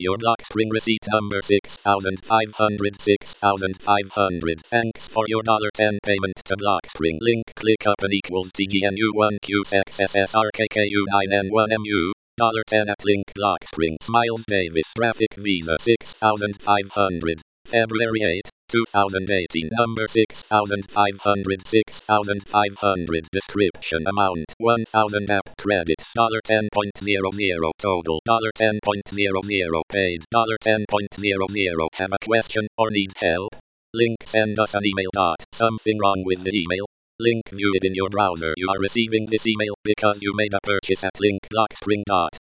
Your Blockspring receipt number 6500. Thanks for your $10 payment to Blockspring. Link click up and equals TGNU1QSXSRKKU9N1MU. $10 at link Blockspring. Smiles Davis graphic visa 6500. February 8, 2018. Number 6500. Description amount 1000 app credits $10.00 total $10.00 paid $10.00. Have a question or need help? Link send us an email. Something wrong with the email? Link view it in your browser. You are receiving this email because you made a purchase at link Blockspring.